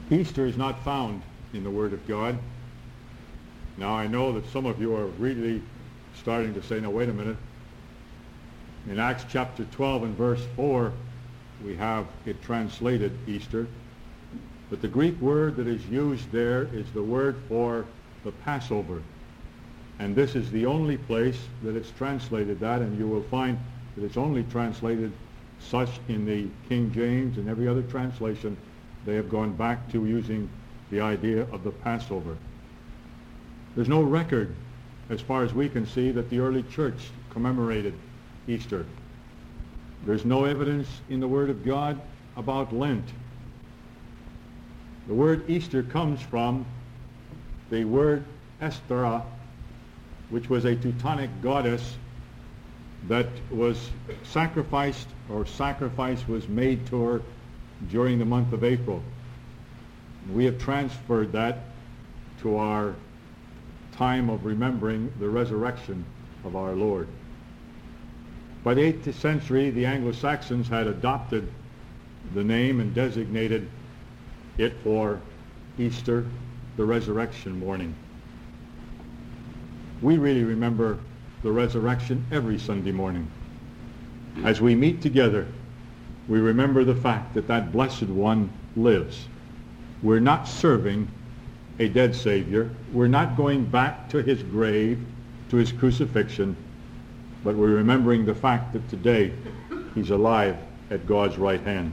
Easter is not found in the Word of God. Now I know that some of you are really starting to say, no, wait a minute. In Acts chapter 12 and verse 4, we have it translated Easter. But the Greek word that is used there is the word for the Passover. And this is the only place that it's translated that, and you will find that it's only translated such in the King James and every other translation. They have gone back to using the idea of the Passover. There's no record, as far as we can see, that the early church commemorated Easter. There's no evidence in the Word of God about Lent. The word Easter comes from the word Esthera, which was a Teutonic goddess that was sacrificed, or sacrifice was made to her during the month of April. We have transferred that to our time of remembering the resurrection of our Lord. By the 8th century, the Anglo-Saxons had adopted the name and designated it for Easter, the resurrection morning. We really remember the resurrection every Sunday morning. As we meet together, we remember the fact that that blessed one lives. We're not serving a dead Savior. We're not going back to his grave, to his crucifixion, but we're remembering the fact that today he's alive at God's right hand.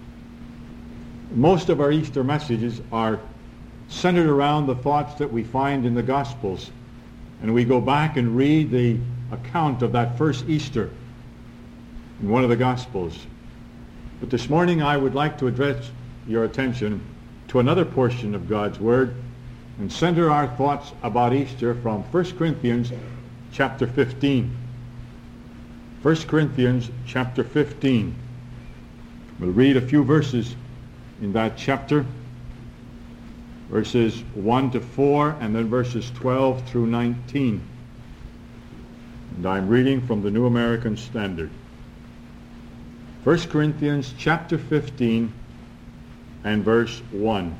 Most of our Easter messages are centered around the thoughts that we find in the Gospels. And we go back and read the account of that first Easter in one of the Gospels. But this morning I would like to address your attention to another portion of God's Word and center our thoughts about Easter from 1 Corinthians chapter 15. 1 Corinthians chapter 15. We'll read a few verses in that chapter, verses 1 to 4, and then verses 12 through 19. And I'm reading from the New American Standard. 1 Corinthians chapter 15 and verse 1.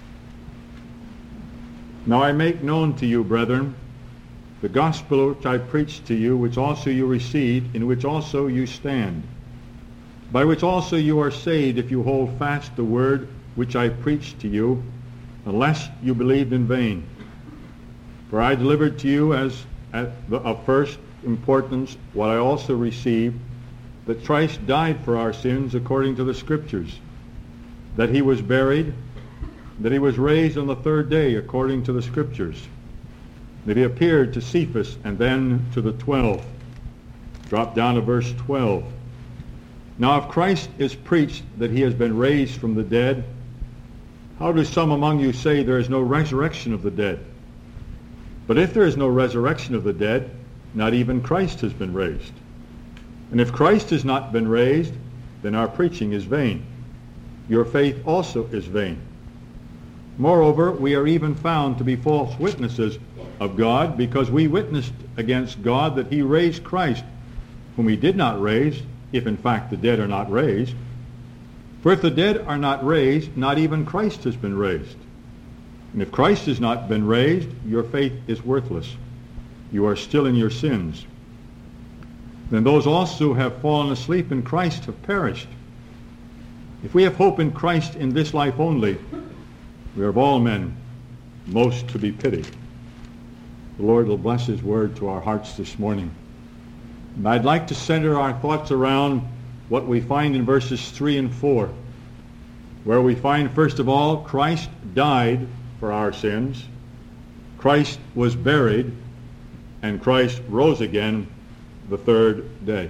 Now I make known to you, brethren, the gospel which I preached to you, which also you received, in which also you stand, by which also you are saved, if you hold fast the word which I preached to you, unless you believed in vain. For I delivered to you as of first importance what I also received, that Christ died for our sins according to the Scriptures, that he was buried, that he was raised on the third day according to the Scriptures, that he appeared to Cephas and then to the 12. Drop down to verse 12. Now if Christ is preached that he has been raised from the dead, how do some among you say there is no resurrection of the dead? But if there is no resurrection of the dead, not even Christ has been raised. And if Christ has not been raised, then our preaching is vain. Your faith also is vain. Moreover, we are even found to be false witnesses of God, because we witnessed against God that he raised Christ, whom he did not raise, if in fact the dead are not raised. For if the dead are not raised, not even Christ has been raised. And if Christ has not been raised, your faith is worthless. You are still in your sins. Then those also who have fallen asleep in Christ have perished. If we have hope in Christ in this life only, we are of all men most to be pitied. The Lord will bless his word to our hearts this morning. And I'd like to center our thoughts around what we find in verses 3 and 4, where we find, first of all, Christ died for our sins, Christ was buried, and Christ rose again the third day.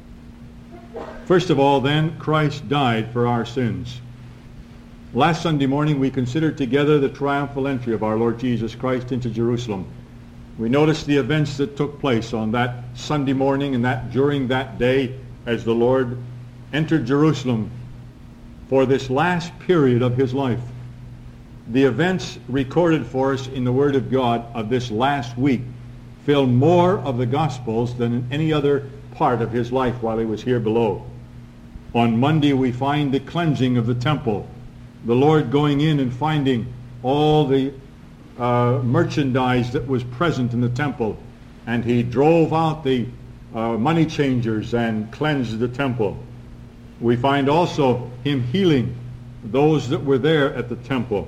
First of all, then, Christ died for our sins. Last Sunday morning we considered together the triumphal entry of our Lord Jesus Christ into Jerusalem. We noticed the events that took place on that Sunday morning and that during that day as the Lord entered Jerusalem for this last period of his life. The events recorded for us in the Word of God of this last week fill more of the Gospels than in any other part of his life while he was here below. On Monday we find the cleansing of the temple. the Lord going in and finding all the merchandise that was present in the temple, and he drove out the money changers and cleansed the temple. We find also him healing those that were there at the temple.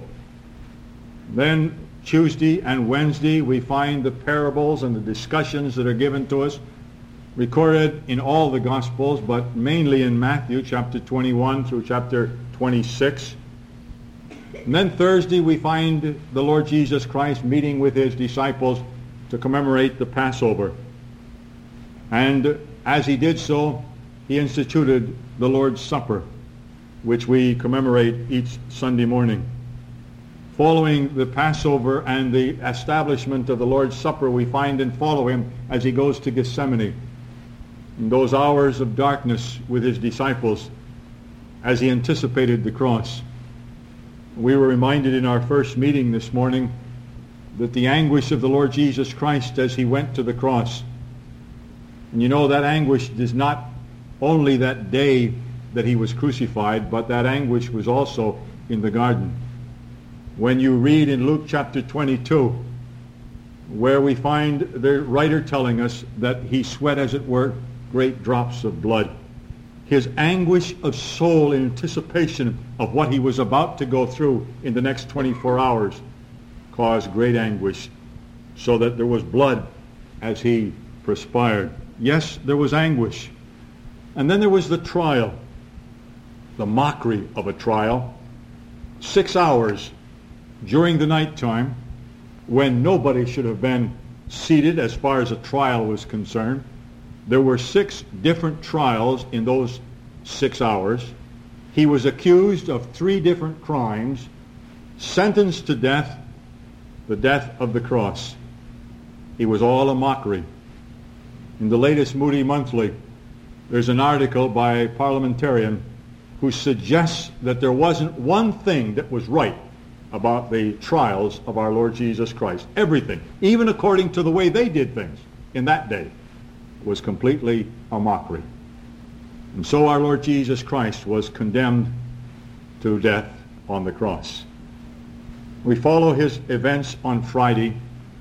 Then Tuesday and Wednesday we find the parables and the discussions that are given to us, recorded in all the Gospels, but mainly in Matthew chapter 21 through chapter 26. And then Thursday we find the Lord Jesus Christ meeting with his disciples to commemorate the Passover. And as he did so, he instituted the Lord's Supper, which we commemorate each Sunday morning. Following the Passover and the establishment of the Lord's Supper, we find and follow him as he goes to Gethsemane, in those hours of darkness with his disciples, as he anticipated the cross. We were reminded in our first meeting this morning that the anguish of the Lord Jesus Christ as he went to the cross. And you know, that anguish is not only that day that he was crucified, but that anguish was also in the garden. When you read in Luke chapter 22, where we find the writer telling us that he sweat, as it were, great drops of blood. His anguish of soul in anticipation of what he was about to go through in the next 24 hours caused great anguish, so that there was blood as he perspired. Yes, there was anguish. And then there was the trial, the mockery of a trial. 6 hours during the nighttime, when nobody should have been seated as far as a trial was concerned. There were 6 different trials in those 6 hours. He was accused of 3 different crimes, sentenced to death, the death of the cross. It was all a mockery. In the latest Moody Monthly, there's an article by a parliamentarian who suggests that there wasn't one thing that was right about the trials of our Lord Jesus Christ. Everything, even according to the way they did things in that day, was completely a mockery. And so our Lord Jesus Christ was condemned to death on the cross. We follow his events on Friday,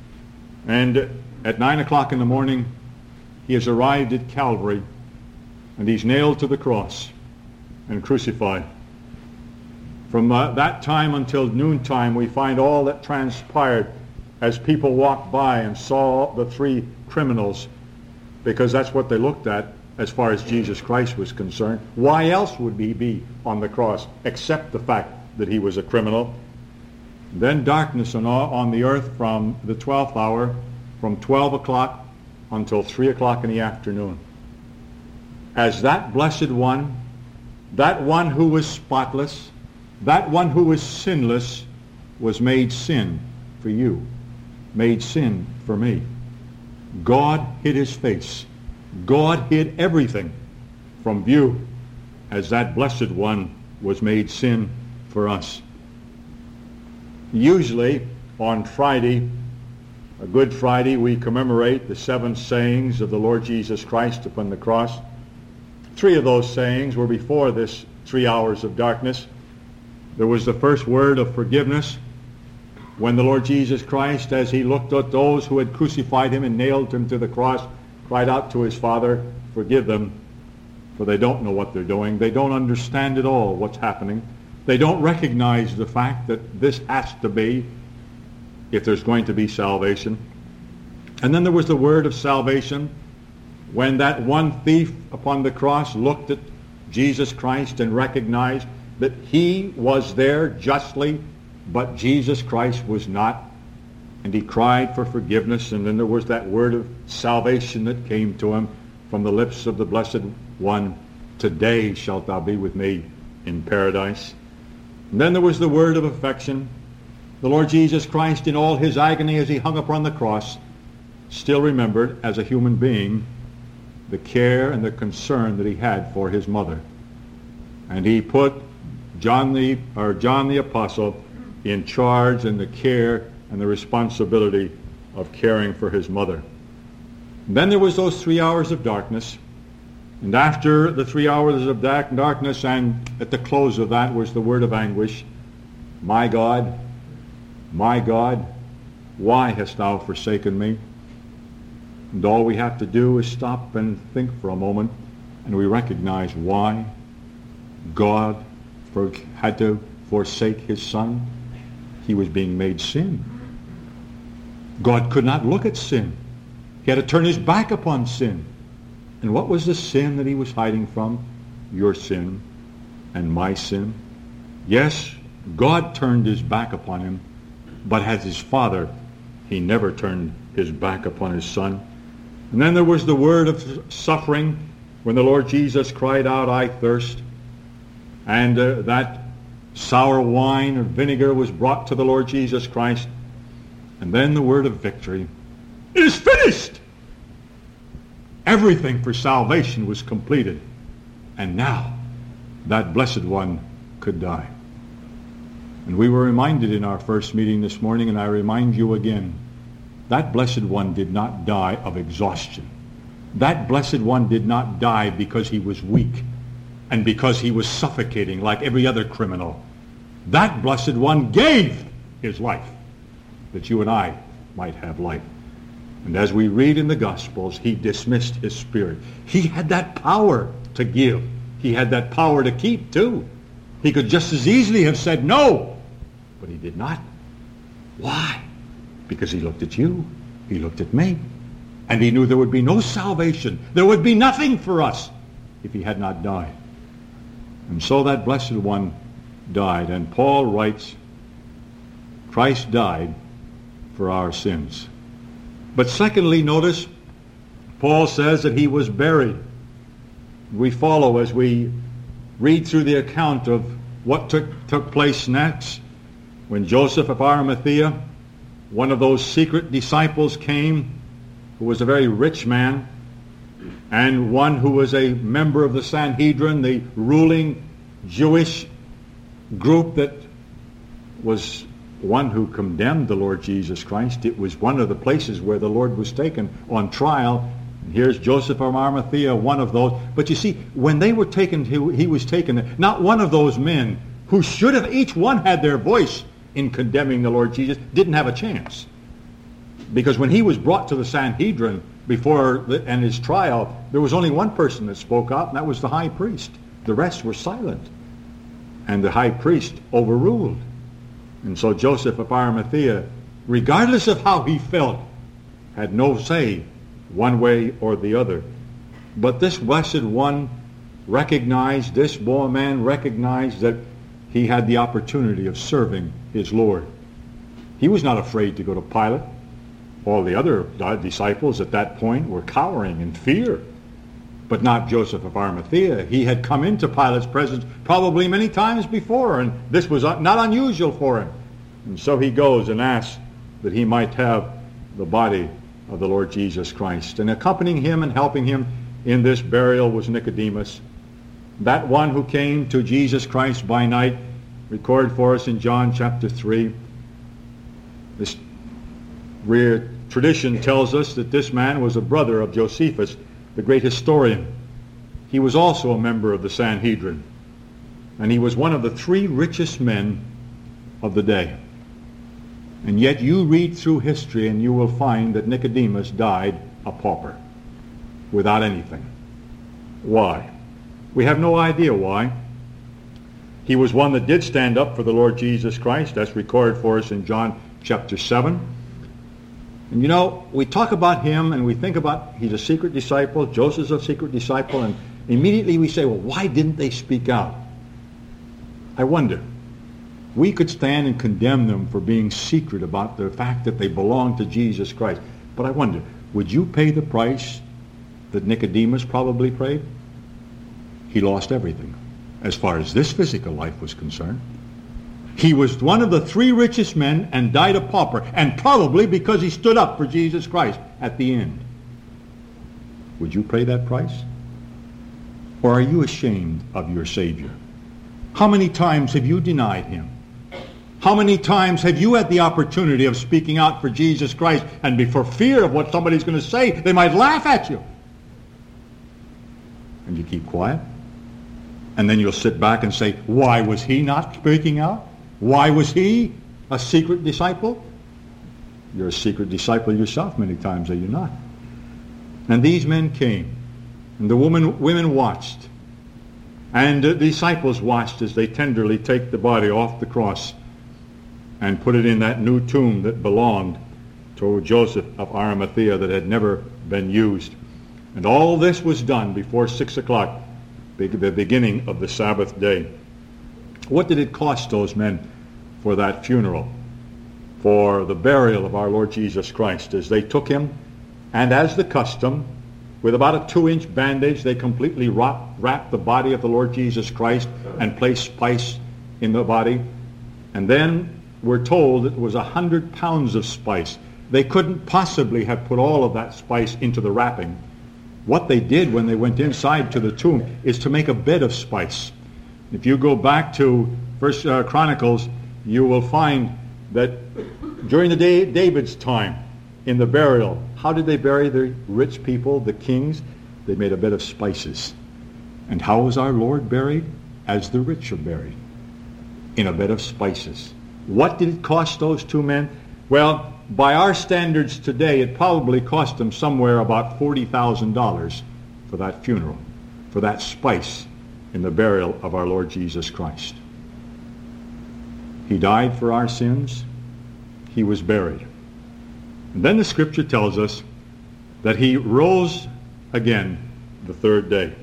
and at 9 o'clock in the morning, he has arrived at Calvary, and he's nailed to the cross and crucified. From that time until noontime, we find all that transpired as people walked by and saw the 3 criminals, because that's what they looked at as far as Jesus Christ was concerned. Why else would he be on the cross except the fact that he was a criminal? Then darkness on the earth from the 12th hour, from 12 o'clock until 3 o'clock in the afternoon. As that blessed one, that one who was spotless, that one who was sinless, was made sin for you, made sin for me. God hid his face. God hid everything from view as that blessed one was made sin for us. Usually on Friday, a Good Friday, we commemorate the 7 sayings of the Lord Jesus Christ upon the cross. 3 of those sayings were before this 3 hours of darkness. There was the first word of forgiveness, when the Lord Jesus Christ, as he looked at those who had crucified him and nailed him to the cross, cried out to his Father, "Forgive them, for they don't know what they're doing." They don't understand at all what's happening. They don't recognize the fact that this has to be, if there's going to be salvation. And then there was the word of salvation, when that one thief upon the cross looked at Jesus Christ and recognized that he was there justly, but Jesus Christ was not. And he cried for forgiveness, and then there was that word of salvation that came to him from the lips of the Blessed One, "Today shalt thou be with me in paradise." And then there was the word of affection. The Lord Jesus Christ, in all his agony as he hung upon the cross, still remembered as a human being the care and the concern that he had for his mother. And he put John the Apostle in charge and the care and the responsibility of caring for his mother. And then there was those 3 hours of darkness. And after the 3 hours of darkness, and at the close of that was the word of anguish, my God, why hast thou forsaken me? And all we have to do is stop and think for a moment, and we recognize why God had to forsake his Son. He was being made sin. God could not look at sin. He had to turn his back upon sin. And what was the sin that he was hiding from? Your sin and my sin. Yes, God turned his back upon him, but as his Father, he never turned his back upon his Son. And then there was the word of suffering when the Lord Jesus cried out, I thirst. And that sour wine or vinegar was brought to the Lord Jesus Christ. And then the word of victory. It is finished! Everything for salvation was completed. And now that blessed one could die. And we were reminded in our first meeting this morning, and I remind you again, that blessed one did not die of exhaustion. That blessed one did not die because he was weak and because he was suffocating like every other criminal. That blessed one gave his life that you and I might have life. And as we read in the Gospels, he dismissed his spirit. He had that power to give. He had that power to keep too. He could just as easily have said no, but he did not. Why? Because he looked at you. He looked at me. And he knew there would be no salvation. There would be nothing for us if he had not died. And so that blessed one died. And Paul writes, Christ died for our sins. But secondly, notice, Paul says that he was buried. We follow as we read through the account of what took place next. When Joseph of Arimathea, one of those secret disciples, came, who was a very rich man, and one who was a member of the Sanhedrin, the ruling Jewish group that was one who condemned the Lord Jesus Christ. It was one of the places where the Lord was taken on trial. And here's Joseph of Arimathea, one of those. But you see, when they were taken, he was taken, not one of those men who should have each one had their voice in condemning the Lord Jesus, didn't have a chance. Because when he was brought to the Sanhedrin and his trial, there was only one person that spoke out, and that was the high priest. The rest were silent. And the high priest overruled. And so Joseph of Arimathea, regardless of how he felt, had no say one way or the other. But this blessed one recognized, this boy man recognized that he had the opportunity of serving his Lord. He was not afraid to go to Pilate. All the other disciples at that point were cowering in fear. But not Joseph of Arimathea. He had come into Pilate's presence probably many times before, and this was not unusual for him. And so he goes and asks that he might have the body of the Lord Jesus Christ. And accompanying him and helping him in this burial was Nicodemus, that one who came to Jesus Christ by night, recorded for us in John chapter 3. This tradition tells us that this man was a brother of Josephus, the great historian. He was also a member of the Sanhedrin, and he was one of the 3 richest men of the day. And yet you read through history and you will find that Nicodemus died a pauper, without anything. Why? We have no idea why. He was one that did stand up for the Lord Jesus Christ. That's recorded for us in John chapter 7. And you know, we talk about him and we think about he's a secret disciple, Joseph's a secret disciple, and immediately we say, well, why didn't they speak out? I wonder. We could stand and condemn them for being secret about the fact that they belong to Jesus Christ. But I wonder, would you pay the price that Nicodemus probably paid? He lost everything as far as this physical life was concerned. He was one of the 3 richest men and died a pauper, and probably because he stood up for Jesus Christ at the end. Would you pay that price? Or are you ashamed of your Savior? How many times have you denied him? How many times have you had the opportunity of speaking out for Jesus Christ, and for fear of what somebody's going to say, they might laugh at you? And you keep quiet? And then you'll sit back and say, why was he not speaking out? Why was he a secret disciple? You're a secret disciple yourself many times, are you not? And these men came, and the women watched, and the disciples watched as they tenderly take the body off the cross and put it in that new tomb that belonged to Joseph of Arimathea that had never been used. And all this was done before 6 o'clock, the beginning of the Sabbath day. What did it cost those men for that funeral, for the burial of our Lord Jesus Christ? As they took him, and as the custom, with about a 2-inch bandage, they completely wrapped the body of the Lord Jesus Christ and placed spice in the body. And then we're told it was 100 pounds of spice. They couldn't possibly have put all of that spice into the wrapping. What they did when they went inside to the tomb is to make a bed of spice. If you go back to First Chronicles, you will find that during the day David's time in the burial, how did they bury the rich people, the kings? They made a bed of spices. And how was our Lord buried? As the rich are buried, in a bed of spices. What did it cost those two men? Well, by our standards today, it probably cost them somewhere about $40,000 for that funeral, for that spice in the burial of our Lord Jesus Christ. He died for our sins. He was buried. And then the scripture tells us that he rose again the third day.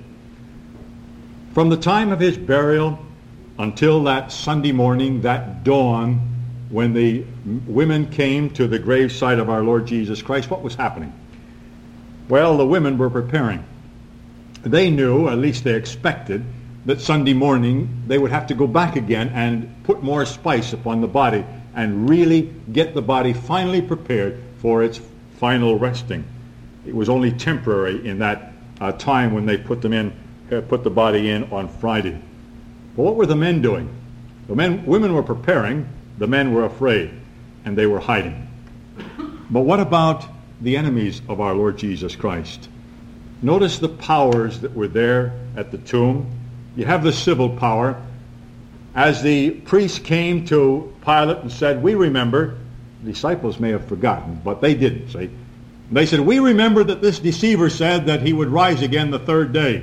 From the time of his burial until that Sunday morning, that dawn, when the women came to the graveside of our Lord Jesus Christ, what was happening? Well, the women were preparing. They knew, at least they expected, that Sunday morning they would have to go back again and put more spice upon the body and really get the body finally prepared for its final resting. It was only temporary in that time when they put the body in on Friday. But what were the men doing? Women were preparing. The men were afraid, and they were hiding. But what about the enemies of our Lord Jesus Christ? Notice the powers that were there at the tomb. You have the civil power. As the priests came to Pilate and said, we remember, the disciples may have forgotten, but they didn't, see. They said, we remember that this deceiver said that he would rise again the third day.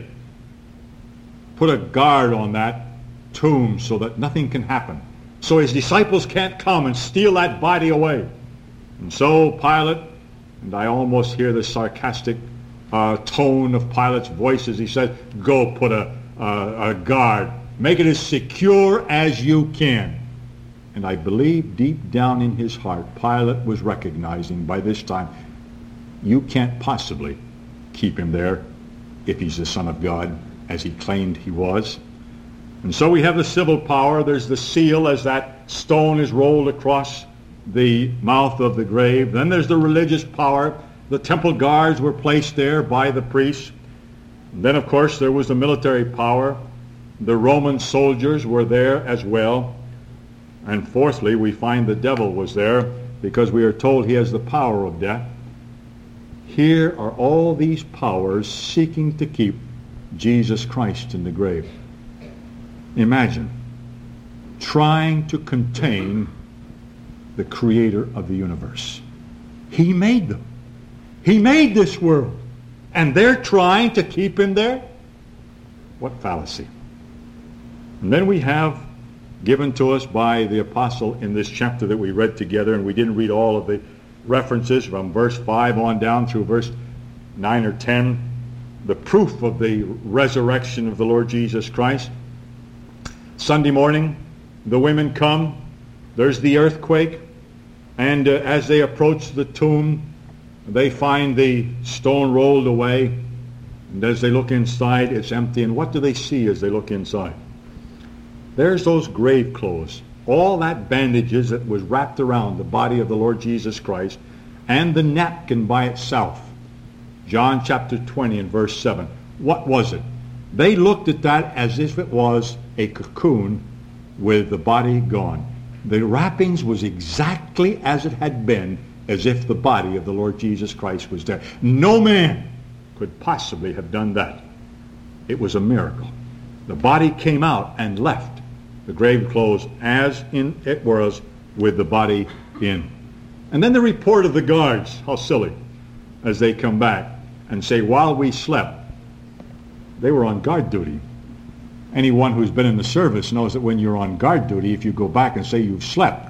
Put a guard on that tomb so that nothing can happen, so his disciples can't come and steal that body away. And so Pilate, and I almost hear the sarcastic tone of Pilate's voice as he says, go put a guard. Make it as secure as you can. And I believe deep down in his heart, Pilate was recognizing by this time, you can't possibly keep him there if he's the Son of God, as he claimed he was. And so we have the civil power. There's the seal as that stone is rolled across the mouth of the grave. Then there's the religious power. The temple guards were placed there by the priests. And then, of course, there was the military power. The Roman soldiers were there as well. And fourthly, we find the devil was there because we are told he has the power of death. Here are all these powers seeking to keep Jesus Christ in the grave. Imagine trying to contain the creator of the universe. He made them. He made this world. And they're trying to keep him there? What fallacy. And then we have given to us by the apostle in this chapter that we read together, and we didn't read all of the references from verse 5 on down through verse 9 or 10, the proof of the resurrection of the Lord Jesus Christ. Sunday morning, the women come. There's the earthquake. And as they approach the tomb, they find the stone rolled away. And as they look inside, it's empty. And what do they see as they look inside? There's those grave clothes. All that bandages that was wrapped around the body of the Lord Jesus Christ, and the napkin by itself. John chapter 20 and verse 7. What was it? They looked at that as if it was a cocoon with the body gone. The wrappings was exactly as it had been, as if the body of the Lord Jesus Christ was there. No man could possibly have done that. It was a miracle. The body came out and left The grave closed as in it was, with the body in. And then the report of the guards, how silly, as they come back and say, while we slept. They were on guard duty. Anyone who's been in the service knows that when you're on guard duty, if you go back and say you've slept,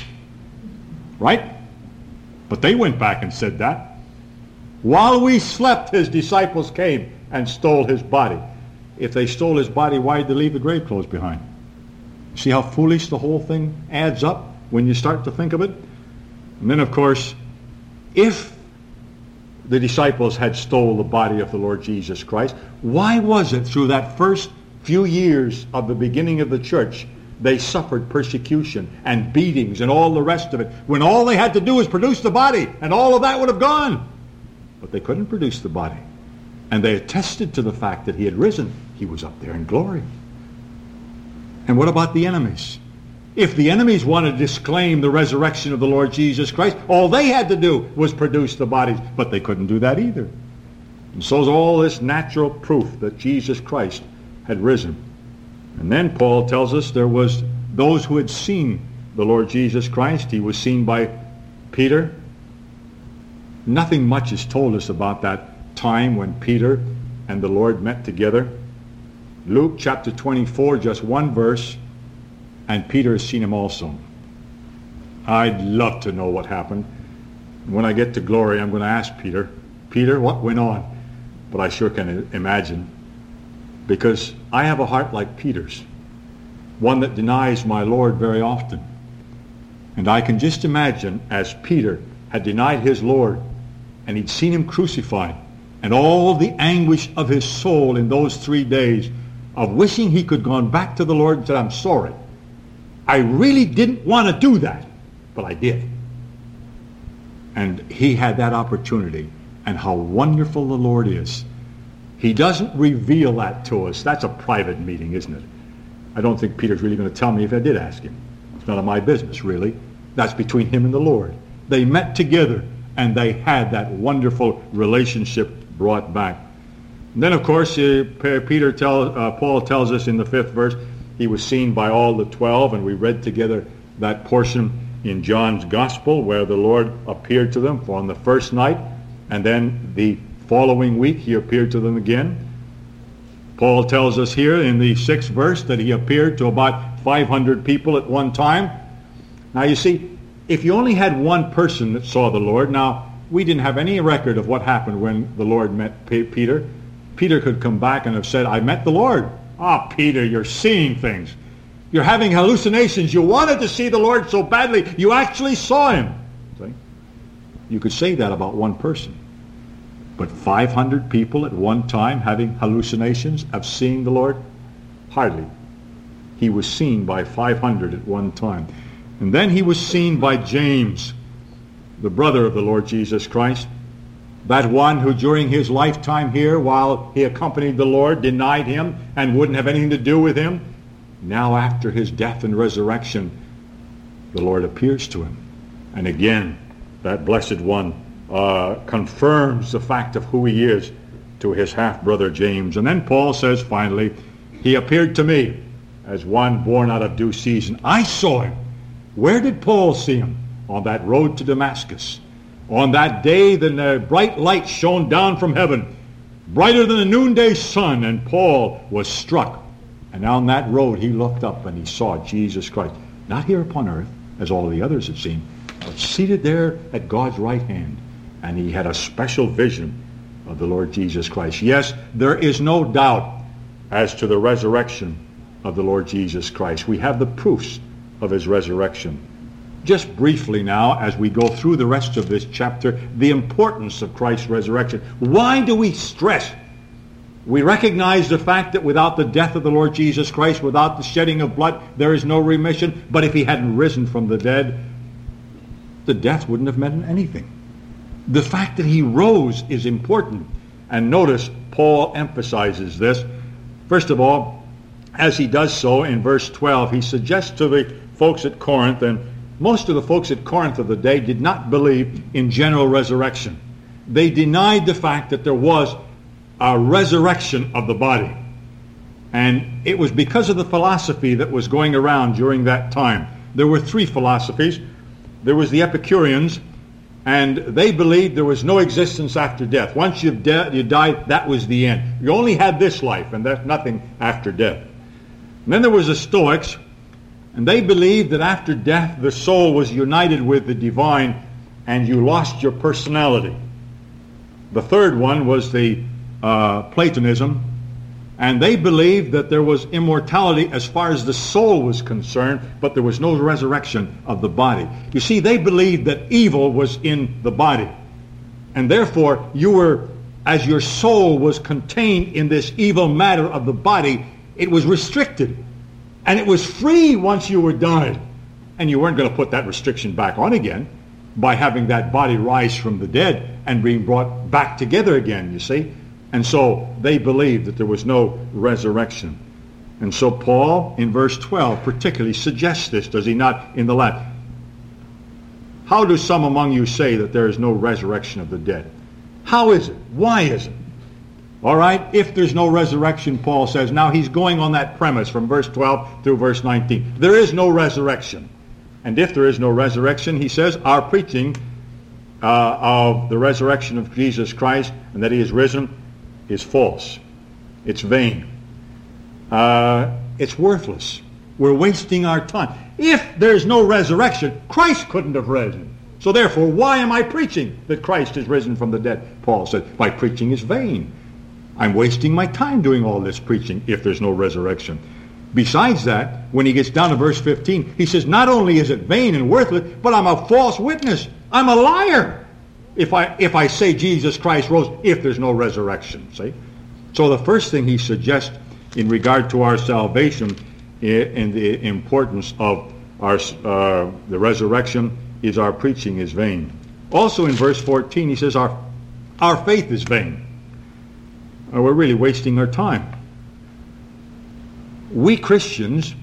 right? But they went back and said that. While we slept, his disciples came and stole his body. If they stole his body, why did they leave the grave clothes behind? See how foolish the whole thing adds up when you start to think of it? And then, of course, if the disciples had stole the body of the Lord Jesus Christ, why was it through that first few years of the beginning of the church they suffered persecution and beatings and all the rest of it, when all they had to do was produce the body and all of that would have gone? But they couldn't produce the body. And they attested to the fact that he had risen. He was up there in glory. And what about the enemies? If the enemies wanted to disclaim the resurrection of the Lord Jesus Christ, all they had to do was produce the bodies. But they couldn't do that either. And so is all this natural proof that Jesus Christ had risen. And then Paul tells us there was those who had seen the Lord Jesus Christ. He was seen by Peter. Nothing much is told us about that time when Peter and the Lord met together. Luke chapter 24, just one verse, and Peter has seen him also. I'd love to know what happened. When I get to glory, I'm going to ask Peter, Peter, what went on? But I sure can imagine, because I have a heart like Peter's, one that denies my Lord very often. And I can just imagine, as Peter had denied his Lord, and he'd seen him crucified, and all the anguish of his soul in those 3 days of wishing he could have gone back to the Lord and said, I'm sorry. I really didn't want to do that, but I did. And he had that opportunity. And how wonderful the Lord is. He doesn't reveal that to us. That's a private meeting, isn't it? I don't think Peter's really going to tell me if I did ask him. It's none of my business, really. That's between him and the Lord. They met together, and they had that wonderful relationship brought back. And then, of course, Paul tells us in the 5th verse, he was seen by all the 12, and we read together that portion in John's Gospel where the Lord appeared to them on the first night, and then the following week he appeared to them again. Paul tells us here in the 6th verse that he appeared to about 500 people at one time. Now you see, if you only had one person that saw the Lord, now we didn't have any record of what happened when the Lord met Peter. Peter could come back and have said, I met the Lord. Ah, Peter, you're seeing things. You're having hallucinations. You wanted to see the Lord so badly, you actually saw him. See? You could say that about one person. But 500 people at one time having hallucinations of seeing the Lord? Hardly. He was seen by 500 at one time. And then he was seen by James, the brother of the Lord Jesus Christ. That one who during his lifetime here, while he accompanied the Lord, denied him and wouldn't have anything to do with him. Now after his death and resurrection, the Lord appears to him. And again, that blessed one confirms the fact of who he is to his half-brother James. And then Paul says finally, he appeared to me as one born out of due season. I saw him. Where did Paul see him? On that road to Damascus. On that day, the bright light shone down from heaven, brighter than the noonday sun, and Paul was struck. And on that road he looked up and he saw Jesus Christ, not here upon earth, as all the others had seen, but seated there at God's right hand. And he had a special vision of the Lord Jesus Christ. Yes, there is no doubt as to the resurrection of the Lord Jesus Christ. We have the proofs of his resurrection. Just briefly now, as we go through the rest of this chapter, the importance of Christ's resurrection. Why do we stress? We recognize the fact that without the death of the Lord Jesus Christ, without the shedding of blood, there is no remission. But if he hadn't risen from the dead, the death wouldn't have meant anything. The fact that he rose is important. And notice, Paul emphasizes this. First of all, as he does so in verse 12, he suggests to the folks at Corinth, and most of the folks at Corinth of the day did not believe in general resurrection. They denied the fact that there was a resurrection of the body. And it was because of the philosophy that was going around during that time. There were three philosophies. There was the Epicureans, and they believed there was no existence after death. Once you died, that was the end. You only had this life, and there's nothing after death. And then there was the Stoics, and they believed that after death, the soul was united with the divine, and you lost your personality. The third one was the Platonism, and they believed that there was immortality as far as the soul was concerned, but there was no resurrection of the body. You see, they believed that evil was in the body, and therefore you were, as your soul was contained in this evil matter of the body, it was restricted, and it was free once you were died, and you weren't going to put that restriction back on again by having that body rise from the dead and being brought back together again, you see. And so they believed that there was no resurrection. And so Paul, in verse 12, particularly suggests this, does he not, in the last? How do some among you say that there is no resurrection of the dead? How is it? Why is it? All right, if there's no resurrection, Paul says, now he's going on that premise from verse 12 through verse 19. There is no resurrection. And if there is no resurrection, he says, our preaching of the resurrection of Jesus Christ and that he is risen is false. It's vain. It's worthless. We're wasting our time. If there's no resurrection, Christ couldn't have risen. So therefore, why am I preaching that Christ is risen from the dead? Paul said, my preaching is vain. I'm wasting my time doing all this preaching if there's no resurrection. Besides that, when he gets down to verse 15, he says, not only is it vain and worthless, but I'm a false witness. I'm a liar if I say Jesus Christ rose, if there's no resurrection. See? So the first thing he suggests in regard to our salvation and the importance of the resurrection is our preaching is vain. Also in verse 14 he says our faith is vain. We're really wasting our time. We Christians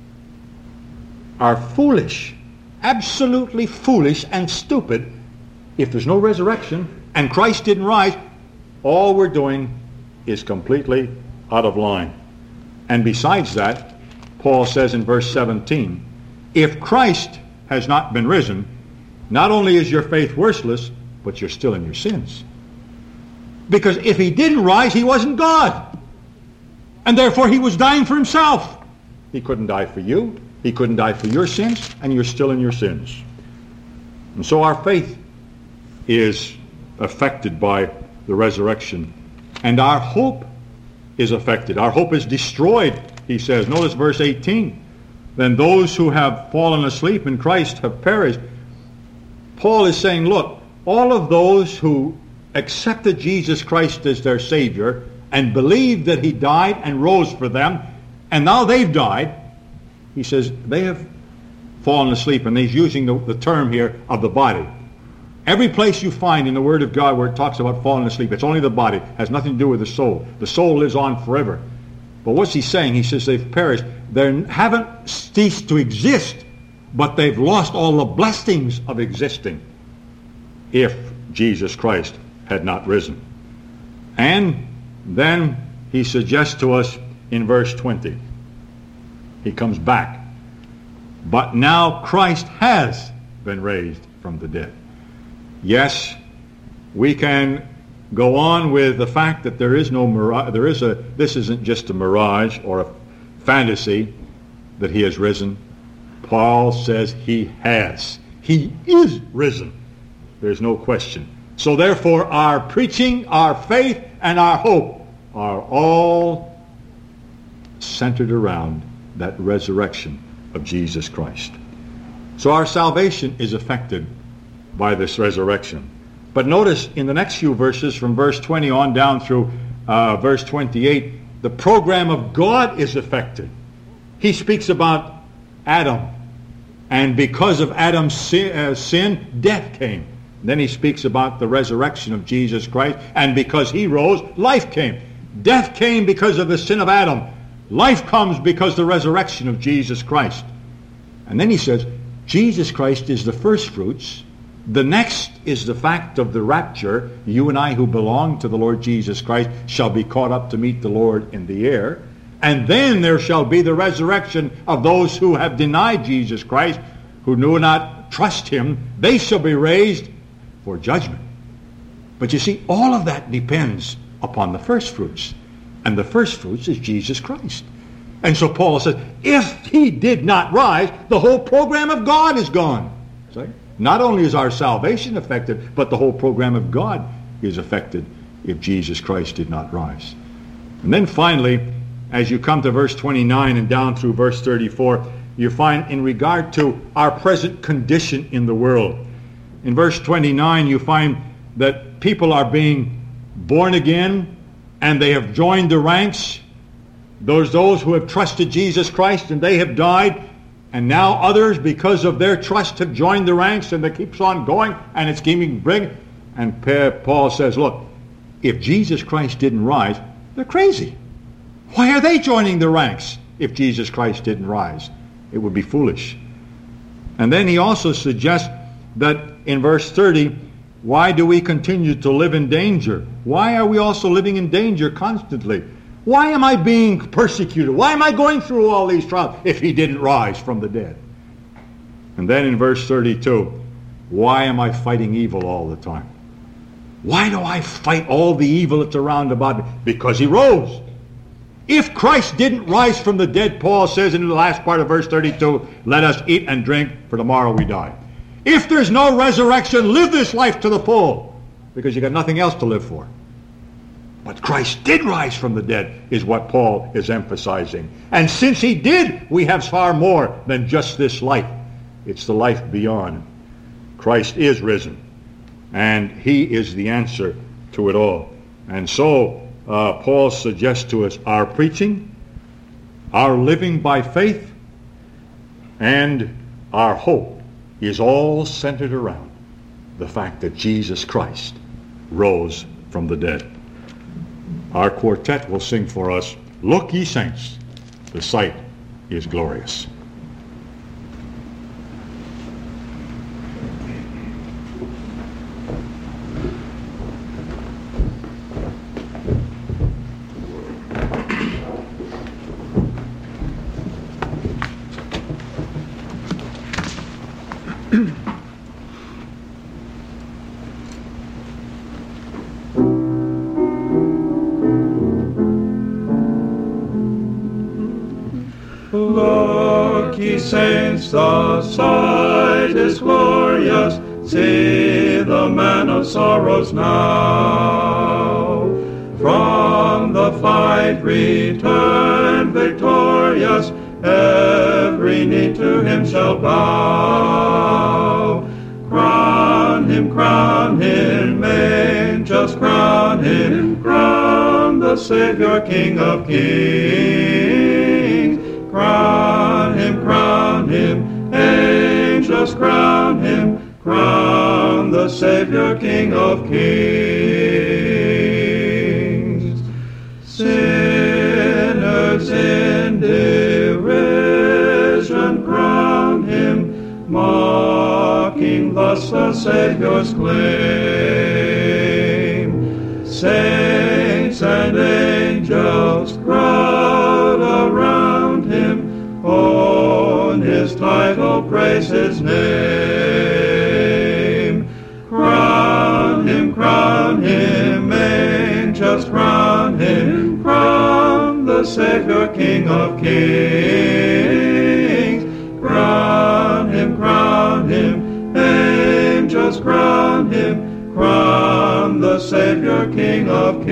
are foolish, absolutely foolish and stupid. If there's no resurrection and Christ didn't rise, all we're doing is completely out of line. And besides that, Paul says in verse 17, if Christ has not been risen, not only is your faith worthless, but you're still in your sins. Because if he didn't rise, he wasn't God. And therefore he was dying for himself. He couldn't die for you. He couldn't die for your sins, and you're still in your sins. And so our faith is affected by the resurrection. And our hope is affected. Our hope is destroyed, he says. Notice verse 18. Then those who have fallen asleep in Christ have perished. Paul is saying, look, all of those who accepted Jesus Christ as their Savior and believed that he died and rose for them, and now they've died, he says they have fallen asleep. And he's using the term here of the body. Every place you find in the Word of God where it talks about falling asleep, it's only the body. It has nothing to do with the soul. The soul lives on forever. But what's he saying? He says they've perished. They haven't ceased to exist, but they've lost all the blessings of existing if Jesus Christ had not risen. And then he suggests to us in verse 20, he comes back, but now Christ has been raised from the dead. Yes, we can go on with the fact that there is no mirage. This isn't just a mirage or a fantasy that he has risen. Paul says he has. He is risen. There's no question. So therefore our preaching, our faith, and our hope are all centered around that resurrection of Jesus Christ. So our salvation is affected by this resurrection. But notice in the next few verses, from verse 20 on down through verse 28, the program of God is affected. He speaks about Adam, and because of Adam's sin, death came. Then he speaks about the resurrection of Jesus Christ, and because he rose, life came. Death came because of the sin of Adam. Life comes because of the resurrection of Jesus Christ. And then he says, Jesus Christ is the first fruits. The next is the fact of the rapture. You and I who belong to the Lord Jesus Christ shall be caught up to meet the Lord in the air. And then there shall be the resurrection of those who have denied Jesus Christ, who do not trust him. They shall be raised for judgment. But you see, all of that depends upon the first fruits. And the first fruits is Jesus Christ. And so Paul says, if he did not rise, the whole program of God is gone. See? Not only is our salvation affected, but the whole program of God is affected if Jesus Christ did not rise. And then finally, as you come to verse 29 and down through verse 34, you find in regard to our present condition in the world. In verse 29, you find that people are being born again, and they have joined the ranks. Those who have trusted Jesus Christ, and they have died. And now others, because of their trust, have joined the ranks, and it keeps on going, and it's keeping big. And Paul says, look, if Jesus Christ didn't rise, they're crazy. Why are they joining the ranks if Jesus Christ didn't rise? It would be foolish. And then he also suggests that in verse 30, why do we continue to live in danger? Why are we also living in danger constantly? Why am I being persecuted? Why am I going through all these trials if he didn't rise from the dead? And then in verse 32, why am I fighting evil all the time? Why do I fight all the evil that's around about me? Because he rose. If Christ didn't rise from the dead, Paul says in the last part of verse 32, let us eat and drink, for tomorrow we die. If there's no resurrection, live this life to the full, because you got nothing else to live for. But Christ did rise from the dead, is what Paul is emphasizing. And since he did, we have far more than just this life. It's the life beyond. Christ is risen, and he is the answer to it all. And so Paul suggests to us our preaching, our living by faith, and our hope is all centered around the fact that Jesus Christ rose from the dead. Our quartet will sing for us, Look, ye saints, the sight is glorious. Look, ye saints, the sight is glorious. See the man of sorrows now. From the fight return victorious. Every knee to him shall bow. Crown him, angels crown him, crown the Savior, King of kings. Crown him, angels crown him, crown the Savior, King of kings. Sinners in derision crown him, mocking thus the Savior's claim. Saints and angels crowd around him, own his title, praise his name. Crown him, angels crown him, crown the Savior, King of kings. Crown him, angels crown him, crown the Savior, King of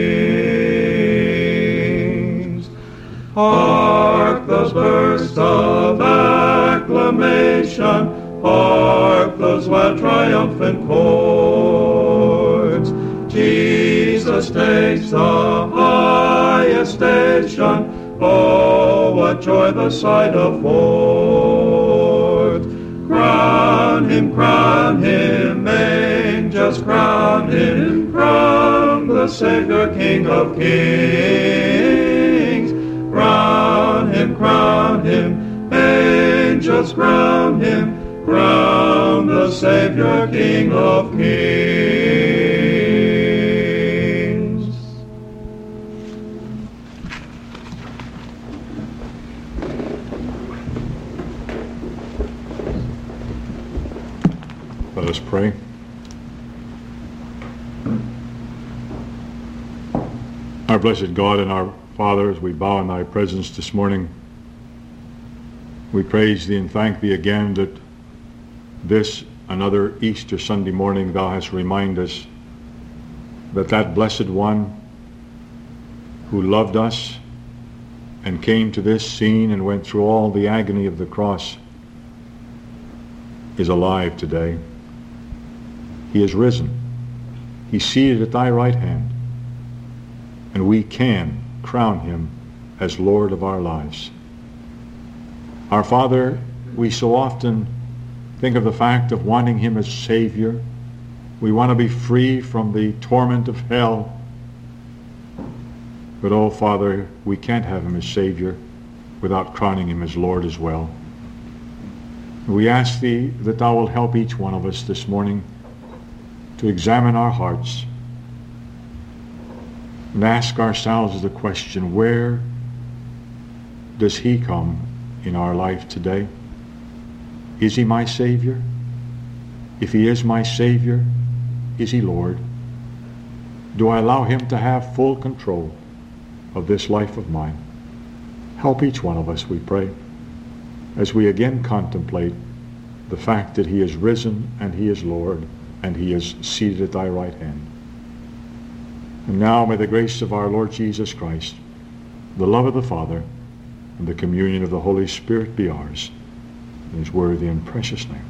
kings. Hark those bursts of acclamation, hark those loud triumphant chords. Jesus takes the highest station, oh, what joy the sight affords. Crown him, angels crown him, crown the Savior, King of kings. Crown him, angels crown him, crown the Savior, King of kings. Let us pray. Our blessed God and our Father, as we bow in thy presence this morning, we praise thee and thank thee again that this, another Easter Sunday morning, thou hast reminded us that blessed one who loved us and came to this scene and went through all the agony of the cross is alive today. He is risen. He's seated at thy right hand, and we can crown him as Lord of our lives. Our Father, we so often think of the fact of wanting him as Savior. We want to be free from the torment of hell. But, oh, Father, we can't have him as Savior without crowning him as Lord as well. We ask thee that thou wilt help each one of us this morning to examine our hearts and ask ourselves the question, where does he come in our life today? Is he my Savior? If he is my Savior, is he Lord? Do I allow him to have full control of this life of mine? Help each one of us, we pray, as we again contemplate the fact that he is risen and he is Lord and he is seated at thy right hand. And now may the grace of our Lord Jesus Christ, the love of the Father, and the communion of the Holy Spirit be ours, in his worthy and precious name.